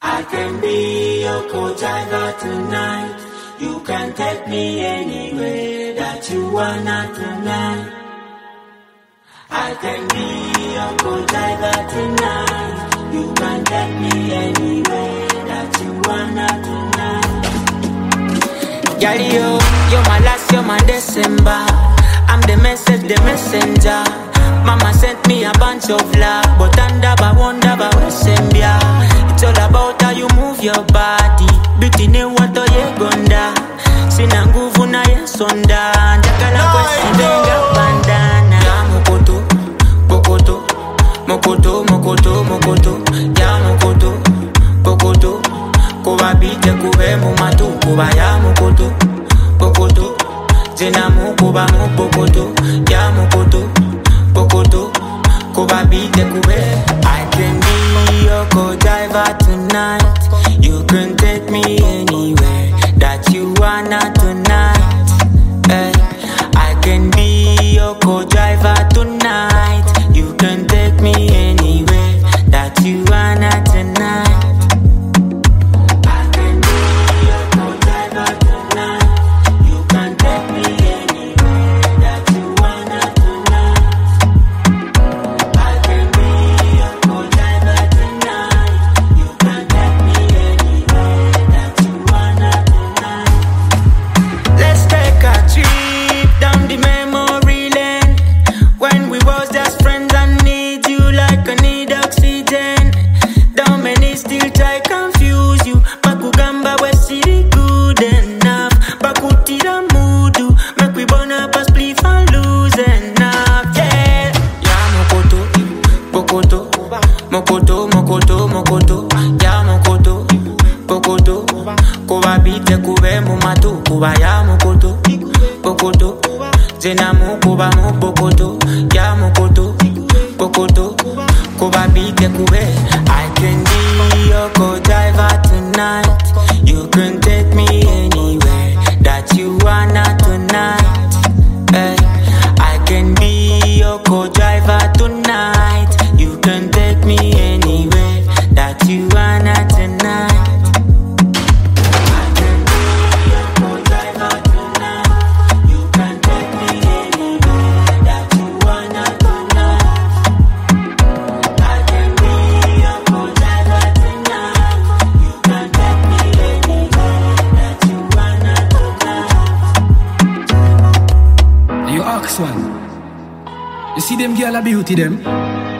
I can be your co-driver tonight. You can take me anywhere that you wanna tonight. I can be your co-driver tonight. You can take me anywhere that you wanna tonight. Girl, you're my last, you're my December. I'm the message, the messenger. Mama sent me a bunch of love, but I wonder about Sembia. It's all about how you move your body. Beauty ne wato ye gonda. Sina nguvu na ye sonda. Njagala kwesi venga bandana. Ya mokoto, bokoto, mokoto, mokoto, mokoto. Ya mokoto, bokoto. Kuba bite kube mumatu, kuba ya mokoto, bokoto. Zena mu kuba mu bokoto, ya mokoto, bokoto. Kuba bite kube. I can be your co-driver tonight. You can take me anywhere that you wanna tonight. Hey, I can be your co-driver tonight. You can take me anywhere that you wanna tonight. I can be your co-driver tonight. You can take me anywhere that you wanna tonight. I can be your co-driver tonight. You can take me anywhere that you wanna tonight. Let's take a trip down the memory lane. When we was just friends, I need you like I need oxygen. Down many still try confuse you. Bakugamba we city good enough. Bakutira mudu. Make we burn up a spliff and lose enough. Yeah. Ya mokoto, bokoto. Mokoto, mokoto, mokoto. Ya mokoto, bokoto. Kuba bite kube mumatu. Kuba ya mokoto, bokoto. Zena mu kuba mu bokoto. Ya mokoto, bokoto. Kuba bite kube. I can be your co-driver tonight. You can take me anywhere that you wanna tonight. Hey, I can be your co-driver tonight. You can take me anywhere that you wanna tonight. I can be your co-driver tonight. You can take me anywhere that you wanna tonight. I can be your co-driver tonight. You can take me anywhere that you wanna tonight. You ask one. You see them girl a beauty them?